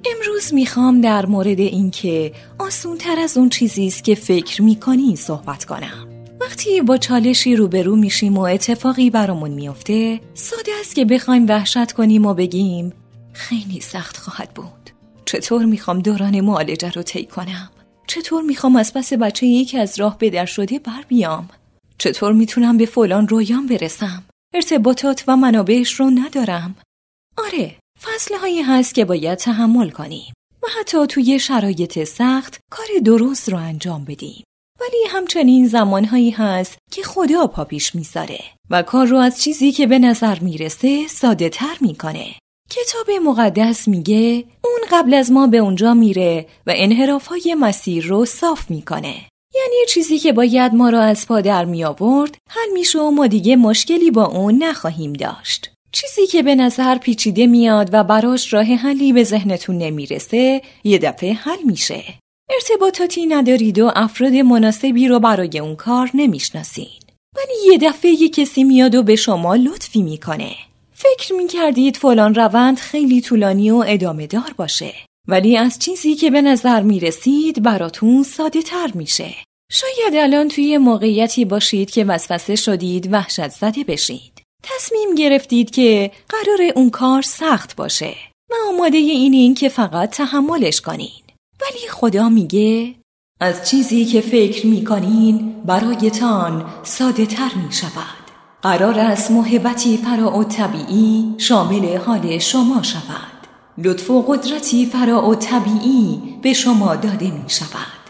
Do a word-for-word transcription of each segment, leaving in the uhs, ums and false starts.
امروز میخوام در مورد این که آسون تر از اون چیزیست که فکر میکنی صحبت کنم. وقتی با چالشی روبرو میشیم و اتفاقی برامون میفته، ساده است که بخوایم وحشت کنیم و بگیم خیلی سخت خواهد بود. چطور میخوام دوران معالجه رو طی کنم؟ چطور میخوام از پس بچه یکی از راه به در شده بر بیام؟ چطور میتونم به فلان رویام برسم؟ ارتباطات و منابعش رو ندارم. آره، فصلهایی هست که باید تحمل کنیم و حتی توی شرایط سخت کار درست رو انجام بدیم. ولی همچنین زمانهایی هست که خدا پا پیش میذاره و کار رو از چیزی که به نظر میرسه ساده تر میکنه. کتاب مقدس میگه اون قبل از ما به اونجا میره و انحرافهای مسیر رو صاف میکنه. یعنی چیزی که باید ما را از پا در می آورد حل میشه و ما دیگه مشکلی با اون نخواهیم داشت. چیزی که به نظر پیچیده میاد و براش راه حلی به ذهنتون نمیرسه یه دفعه حل میشه. ارتباطاتی ندارید و افراد مناسبی رو برای اون کار نمیشناسین، ولی یه دفعه یه کسی میاد و به شما لطفی میکنه. فکر میکردید فلان روند خیلی طولانی و ادامه دار باشه، ولی از چیزی که به نظر میرسید براتون ساده تر میشه. شاید الان توی موقعیتی باشید که وسوسه شدید وحشت زده بشید. تصمیم گرفتید که قرار اون کار سخت باشه و آماده اینین که فقط تحملش کنین. ولی خدا میگه از چیزی که فکر میکنین برایتان ساده تر میشود. قرار است محبتی فراالطبیعی شامل حال شما شود. لطف و قدرتی فراالطبیعی به شما داده می شود.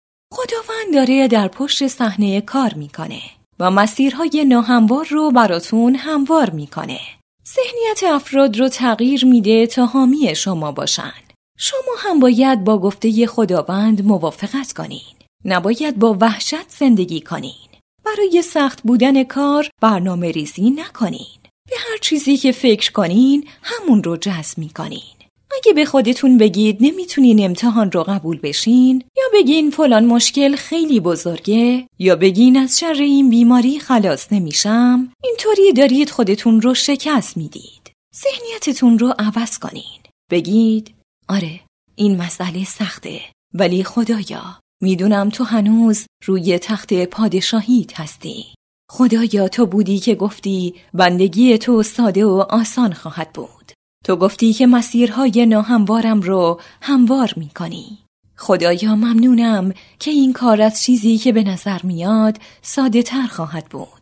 خداوند داره در پشت صحنه کار میکنه و مسیرهای ناهموار رو براتون هموار میکنه. ذهنیت افراد رو تغییر میده تا حامی شما باشن. شما هم باید با گفته خداوند موافقت کنین. نباید با وحشت زندگی کنین. برای سخت بودن کار برنامه ریزی نکنین. به هر چیزی که فکر کنین همون رو جذب میکنین. اگه به خودتون بگید نمیتونین امتحان رو قبول بشین، یا بگین فلان مشکل خیلی بزرگه، یا بگین از شر این بیماری خلاص نمیشم، اینطوری دارید خودتون رو شکست میدید. ذهنیتتون رو عوض کنین. بگید آره این مسئله سخته، ولی خدایا میدونم تو هنوز روی تخت پادشاهیت هستی. خدایا تو بودی که گفتی بندگی تو ساده و آسان خواهد بود. تو گفتی که مسیرهای ناهموارم رو هموار میکنی. خدایا ممنونم که این کار از چیزی که به نظر میاد ساده تر خواهد بود.